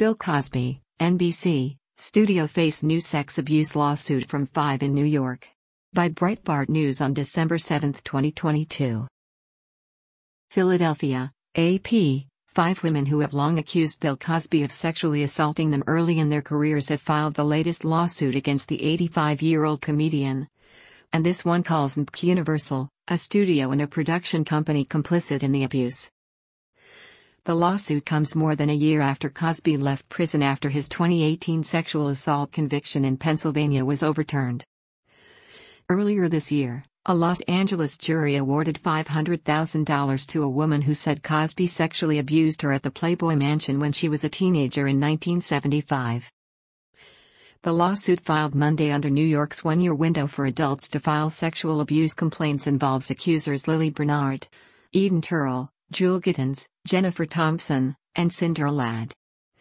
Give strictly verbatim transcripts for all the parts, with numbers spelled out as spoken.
Bill Cosby, N B C, studio face new sex abuse lawsuit from Five in New York. By Breitbart News on December seventh, twenty twenty-two. Philadelphia, A P. Five women who have long accused Bill Cosby of sexually assaulting them early in their careers have filed the latest lawsuit against the eighty-five-year-old comedian. And this one calls N B C Universal, a studio and a production company, complicit in the abuse. The lawsuit comes more than a year after Cosby left prison after his twenty eighteen sexual assault conviction in Pennsylvania was overturned. Earlier this year, a Los Angeles jury awarded five hundred thousand dollars to a woman who said Cosby sexually abused her at the Playboy Mansion when she was a teenager in nineteen seventy-five. The lawsuit, filed Monday under New York's one-year window for adults to file sexual abuse complaints, involves accusers Lily Bernard, Eden Turrell, Jewel Gittins, Jennifer Thompson, and Cinder Ladd.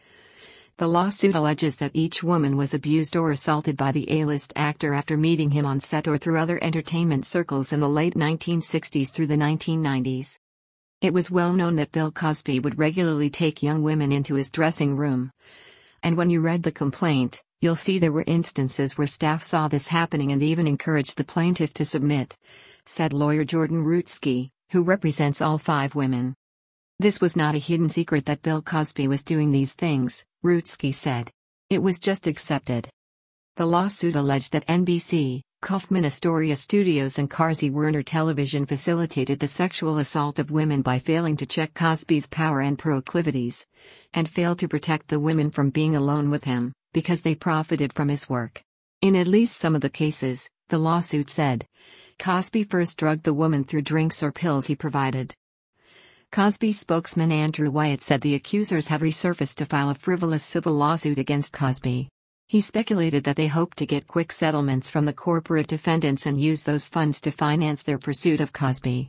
The lawsuit alleges that each woman was abused or assaulted by the A-list actor after meeting him on set or through other entertainment circles in the late nineteen sixties through the nineteen nineties. It was well known that Bill Cosby would regularly take young women into his dressing room. And when you read the complaint, you'll see there were instances where staff saw this happening and even encouraged the plaintiff to submit, said lawyer Jordan Rutsky, who represents all five women. This was not a hidden secret that Bill Cosby was doing these things, Rutsky said. It was just accepted. The lawsuit alleged that N B C, Kaufman Astoria Studios and Carsey Werner Television facilitated the sexual assault of women by failing to check Cosby's power and proclivities, and failed to protect the women from being alone with him, because they profited from his work. In at least some of the cases, the lawsuit said, Cosby first drugged the woman through drinks or pills he provided. Cosby spokesman Andrew Wyatt said the accusers have resurfaced to file a frivolous civil lawsuit against Cosby. He speculated that they hoped to get quick settlements from the corporate defendants and use those funds to finance their pursuit of Cosby.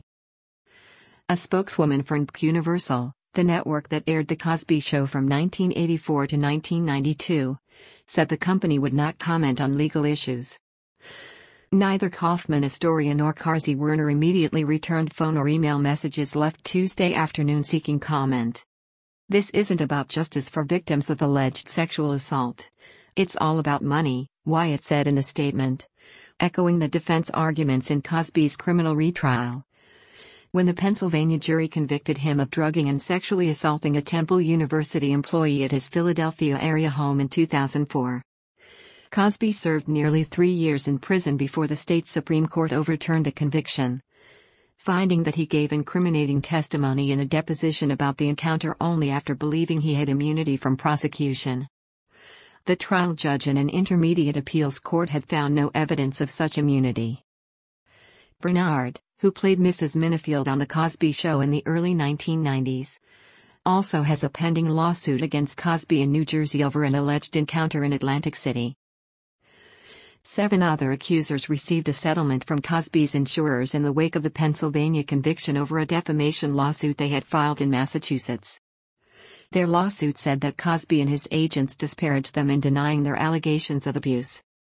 A spokeswoman for N B C Universal, the network that aired The Cosby Show from nineteen eighty-four to nineteen ninety-two, said the company would not comment on legal issues. Neither Kaufman Astoria nor Carsey Werner immediately returned phone or email messages left Tuesday afternoon seeking comment. This isn't about justice for victims of alleged sexual assault. It's all about money, Wyatt said in a statement, echoing the defense arguments in Cosby's criminal retrial. When the Pennsylvania jury convicted him of drugging and sexually assaulting a Temple University employee at his Philadelphia area home in two thousand four. Cosby served nearly three years in prison before the state Supreme Court overturned the conviction, finding that he gave incriminating testimony in a deposition about the encounter only after believing he had immunity from prosecution. The trial judge in an intermediate appeals court had found no evidence of such immunity. Bernard, who played Missus Minifield on The Cosby Show in the early nineteen nineties, also has a pending lawsuit against Cosby in New Jersey over an alleged encounter in Atlantic City. Seven other accusers received a settlement from Cosby's insurers in the wake of the Pennsylvania conviction over a defamation lawsuit they had filed in Massachusetts. Their lawsuit said that Cosby and his agents disparaged them in denying their allegations of abuse.